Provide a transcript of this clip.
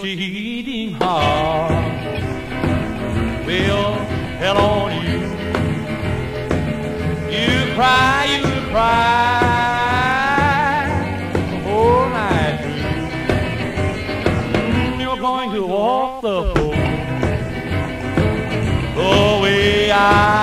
cheating heart will tell on you. You cry the whole night through. You're going to walk the floor the way I